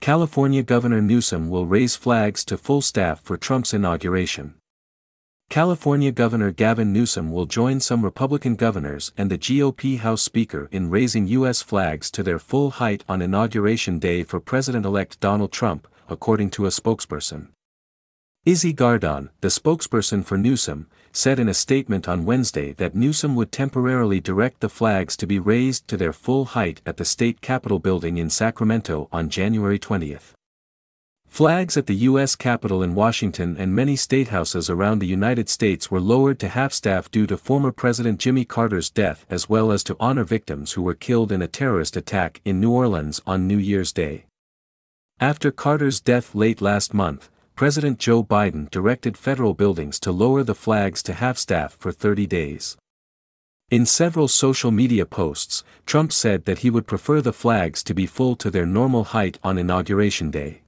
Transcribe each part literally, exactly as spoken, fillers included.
California Governor Newsom will raise flags to full staff for Trump's inauguration. California Governor Gavin Newsom will join some Republican governors and the G O P House Speaker in raising U S flags to their full height on Inauguration Day for President-elect Donald Trump, according to a spokesperson. Izzy Gardon, the spokesperson for Newsom, said in a statement on Wednesday that Newsom would temporarily direct the flags to be raised to their full height at the state Capitol building in Sacramento on January twentieth. Flags at the U S Capitol in Washington and many statehouses around the United States were lowered to half-staff due to former President Jimmy Carter's death as well as to honor victims who were killed in a terrorist attack in New Orleans on New Year's Day. After Carter's death late last month, President Joe Biden directed federal buildings to lower the flags to half-staff for thirty days. In several social media posts, Trump said that he would prefer the flags to be full to their normal height on Inauguration Day.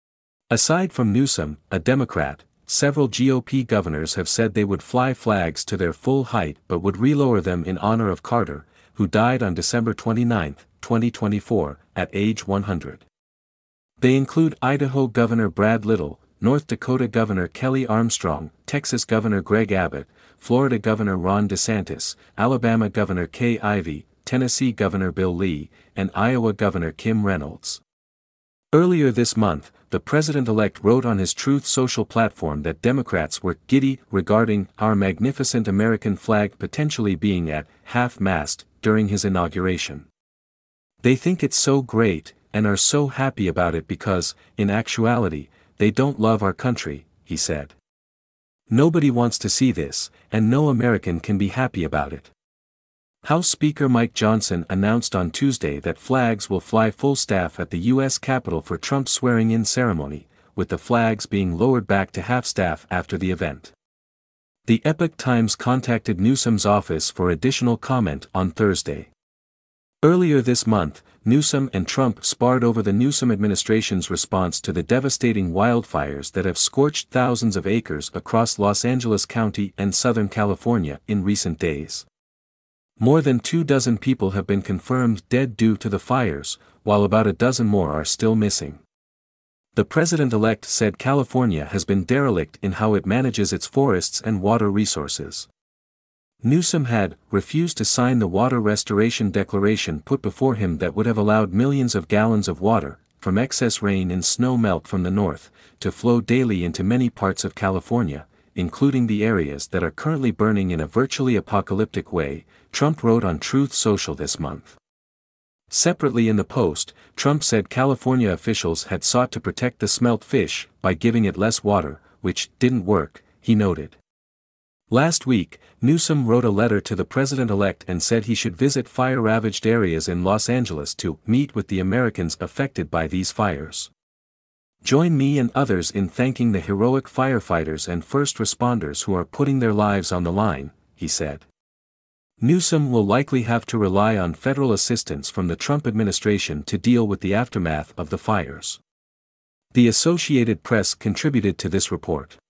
Aside from Newsom, a Democrat, several G O P governors have said they would fly flags to their full height but would relower them in honor of Carter, who died on December twenty-ninth, twenty twenty-four, at age one hundred. They include Idaho Governor Brad Little, North Dakota Governor Kelly Armstrong, Texas Governor Greg Abbott, Florida Governor Ron DeSantis, Alabama Governor Kay Ivey, Tennessee Governor Bill Lee, and Iowa Governor Kim Reynolds. Earlier this month, the president-elect wrote on his Truth Social platform that Democrats were giddy regarding our magnificent American flag potentially being at half-mast during his inauguration. They think it's so great, and are so happy about it because, in actuality, they don't love our country, he said. Nobody wants to see this, and no American can be happy about it. House Speaker Mike Johnson announced on Tuesday that flags will fly full staff at the U S Capitol for Trump's swearing-in ceremony, with the flags being lowered back to half-staff after the event. The Epoch Times contacted Newsom's office for additional comment on Thursday. Earlier this month, Newsom and Trump sparred over the Newsom administration's response to the devastating wildfires that have scorched thousands of acres across Los Angeles County and Southern California in recent days. More than two dozen people have been confirmed dead due to the fires, while about a dozen more are still missing. The president-elect said California has been derelict in how it manages its forests and water resources. Newsom had refused to sign the water restoration declaration put before him that would have allowed millions of gallons of water, from excess rain and snow melt from the north, to flow daily into many parts of California, including the areas that are currently burning in a virtually apocalyptic way, Trump wrote on Truth Social this month. Separately in the post, Trump said California officials had sought to protect the smelt fish by giving it less water, which didn't work, he noted. Last week, Newsom wrote a letter to the president-elect and said he should visit fire-ravaged areas in Los Angeles to meet with the Americans affected by these fires. Join me and others in thanking the heroic firefighters and first responders who are putting their lives on the line, he said. Newsom will likely have to rely on federal assistance from the Trump administration to deal with the aftermath of the fires. The Associated Press contributed to this report.